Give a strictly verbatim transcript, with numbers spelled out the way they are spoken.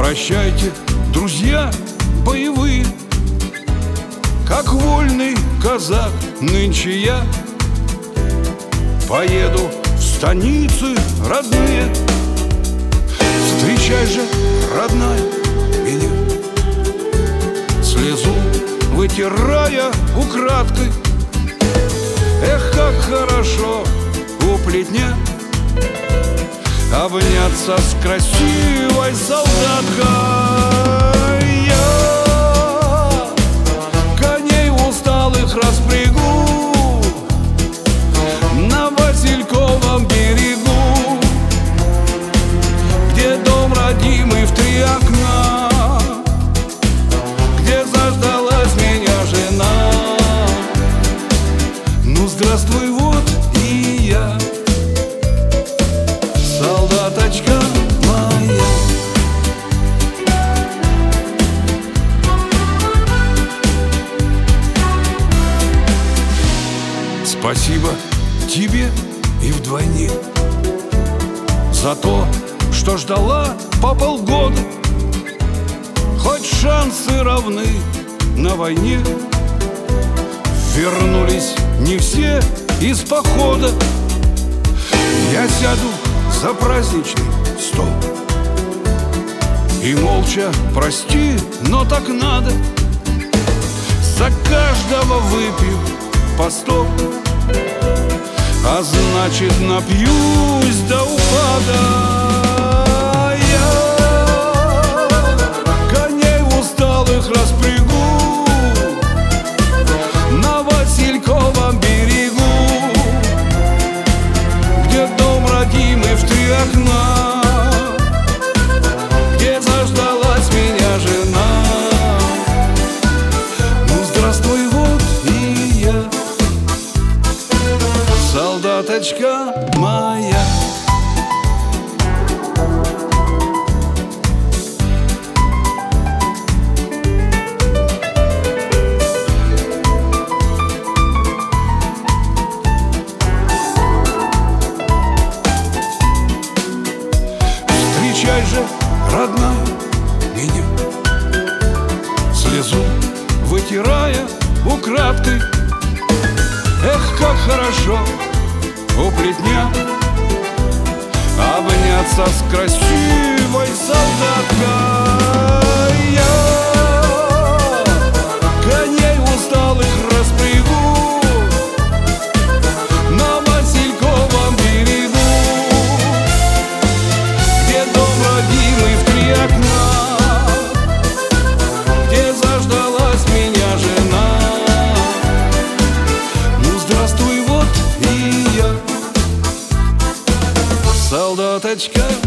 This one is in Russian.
Прощайте, друзья боевые, как вольный казак нынче я поеду в станицы родные. Встречай же, родная, меня, слезу вытирая украдкой. Эх, как хорошо у плетня обняться с красивой солдаткой. Я коней усталых распрягу на Васильковом берегу, где дом родимый в три окна, где заждалась меня жена. Ну, здравствуй, вот и я, солдаточка моя. Спасибо тебе и вдвойне за то, что ждала по полгода. Хоть шансы равны на войне, вернулись не все из похода. Я сяду за праздничный стол и молча, прости, но так надо, за каждого выпью по сто, а значит, напьюсь до упада. Я коней усталых распрягу на Васильковом берегу, где дом родимый в три окна, где заждалась меня жена. Ну, здравствуй, вот и я, солдаточка моя. Встречай же, родная, меня, слезу вытирая украдкой. Эх, как хорошо у плетня обняться с красивой солдаткой. Я коней усталых распрягу на Васильковом берегу, где дом родимый в три окна, где заждалась меня жена. Ну, здравствуй, вот и я, солдаточка